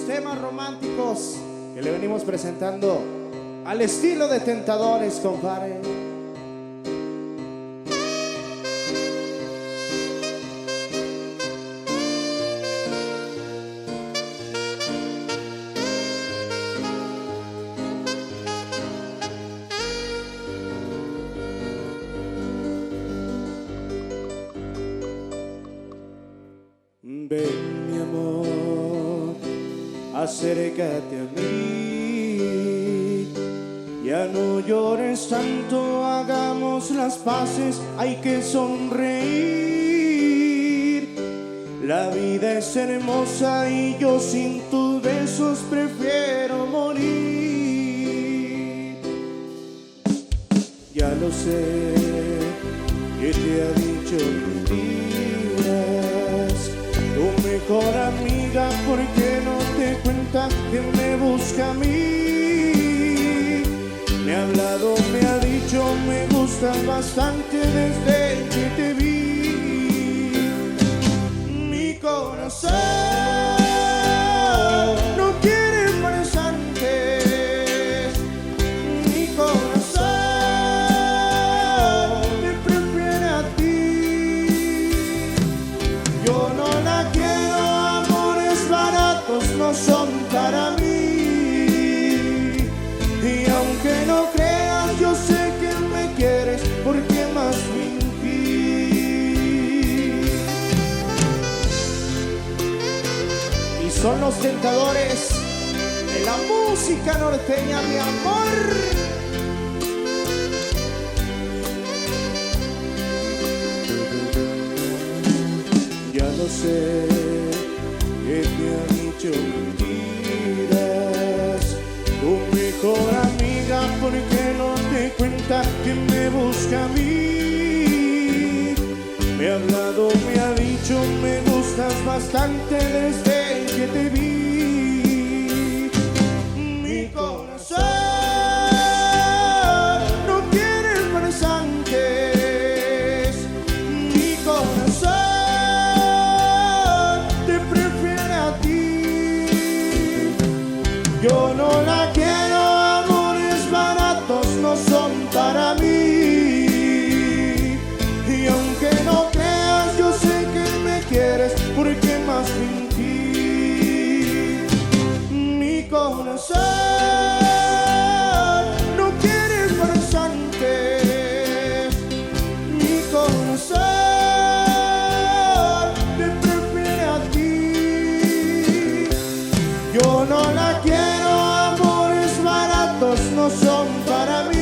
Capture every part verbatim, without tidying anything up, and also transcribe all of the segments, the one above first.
los temas románticos que le venimos presentando al estilo de Tentadores, compadre. Ven, mi amor, acércate a mí. Ya no llores tanto, hagamos las paces, hay que sonreír. La vida es hermosa y yo sin tus besos prefiero morir. Ya lo sé, que te ha dicho mentiras tu mejor amiga, ¿por qué no te cuenta que me busca a mí? Me ha hablado, me ha dicho, me gustas bastante desde que te vi. Mi corazón no quiere farsantes, mi corazón te prefiere a ti. Yo no la quiero, amores baratos no son para mí. Y aunque no creas, yo sé que me quieres, ¿por qué más fingir? Y son los Tentadores de la música norteña, mi amor. Ya lo sé, que te ha dicho mentiras tu mejor amiga, ¿por qué no te cuenta que me busca a mí? Me ha hablado, me ha dicho, me gustas bastante desde que te vi. Mi corazón no quiere farsantes, mi corazón te prefiere a ti. Yo no la quiero, amores baratos no son para mí. Y aunque no creas, yo sé que me quieres, ¿por qué más fingir? Mi corazón no quiere farsantes, mi corazón te prefiere a ti. Yo no la quiero, amores baratos no son para mí.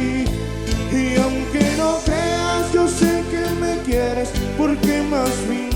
Y aunque no creas, yo sé que me quieres, ¿por qué más fingir?